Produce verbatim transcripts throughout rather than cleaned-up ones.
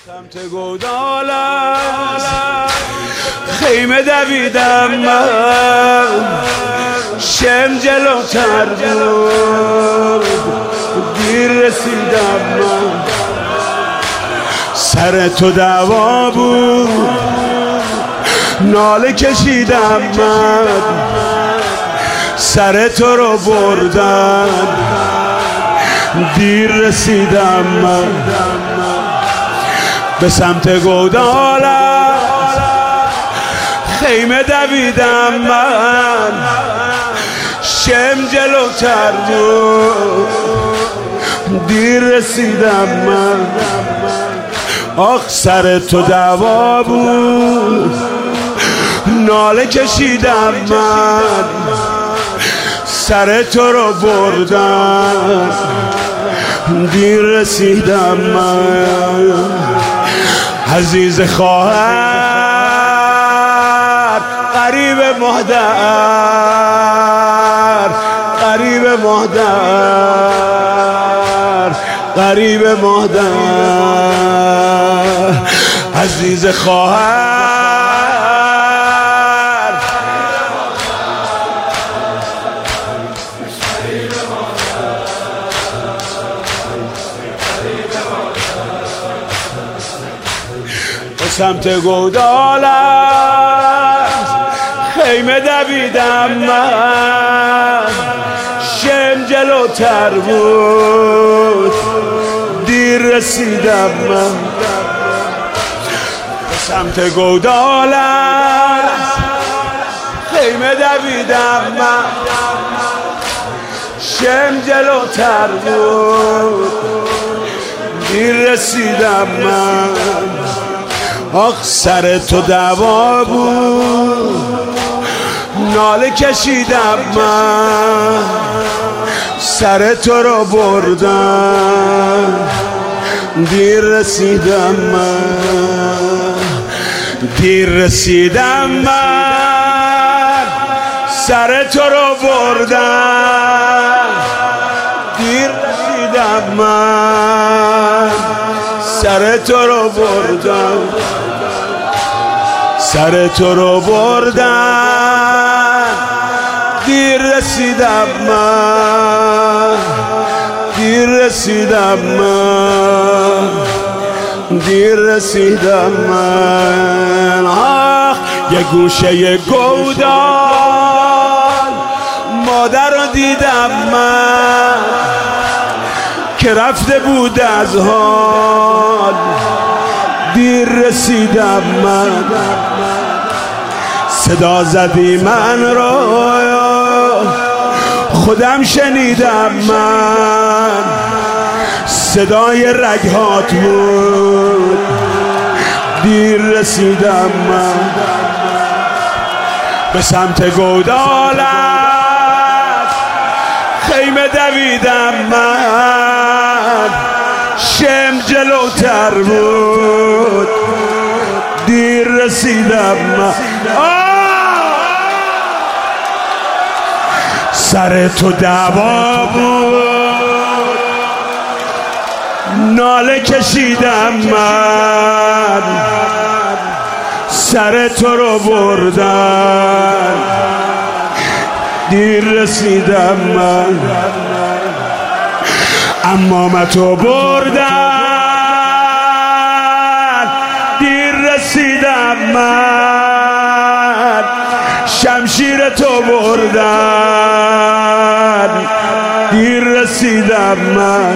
سمت گودالم خیمه دویدم من، شم جلوتر بود دیر رسیدم من. سر تو دعوا بود ناله کشیدم من، سر تو رو بردن دیر رسیدم من. به سمت گودالم خیمه دویدم من، شم جلوتر بود دیر رسیدم من. آخ سر تو دعوا بود ناله کشیدم من، سر تو رو بردن دیر رسیدم من. عزیز خواهر قریب مادر، قریب مادر، قریب مادر. عزیز خواهر به سمت گودالم خیمه دویدم من، شم جلوتر بود دیر رسیدم من. به سمت گودالم خیمه دویدم من، شم جلوتر بود دیر رسیدم من. آخ سر تو دعوا بود ناله کشیدم من، سر تو رو بردن دیر رسیدم من. دیر رسیدم من، سر تو رو بردن دیر رسیدم من، سر تو رو بردن، سر تو رو بردن دیر رسیدم من، دیر رسیدم من، دیر رسیدم من. آخ یه گوشه گودال مادر رو دیدم من که رفته بود از حال دیر رسیدم من. صدا زدی من رو خودم شنیدم من، صدای رگهات بود دیر رسیدم من. به سمت گودالم خیمه دویدم من، شم جلوتر بود دیر رسیدم من. سر تو دعوا بود ناله کشیدم من، سر تو رو بردن دیر رسیدم من. عمامتو بردن دیر رسیدم من، شمشیر تو بردن دیر رسیدم من.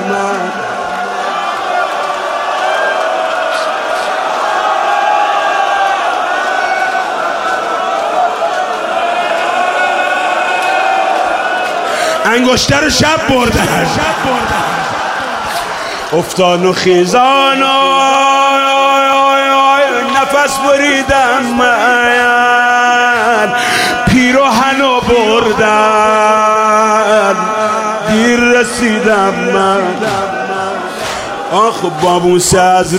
انگشتر شب بردن، افتان و خیزان و نفس بریدم من، پیراهنو بردن دیر رسیدم من. آخ بابوس از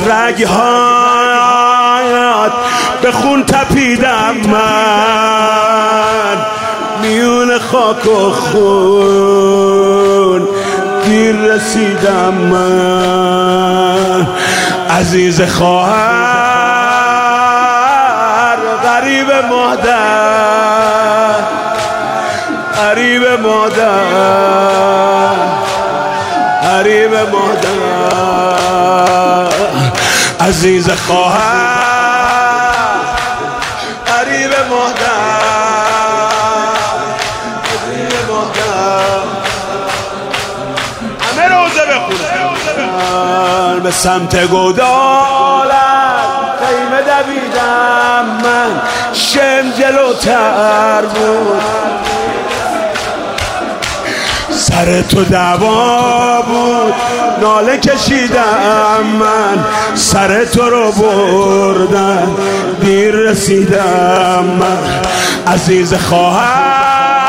رگهات به خون تپیدم من، میون خاک و خون دیر رسیدم من. عزیز خواهر غریب مادر، غریب مادر، غریب مادر، عزیز خواهر غریب مادر، غریب مادر. همه روزه بخونه. به سمت گودالت خیمه دویدم من، شم جلوتر بود، سر تو دعوا بود، ناله کشیدم من، سر تو رو بردن، دیر رسیدم من. عزیز خواهر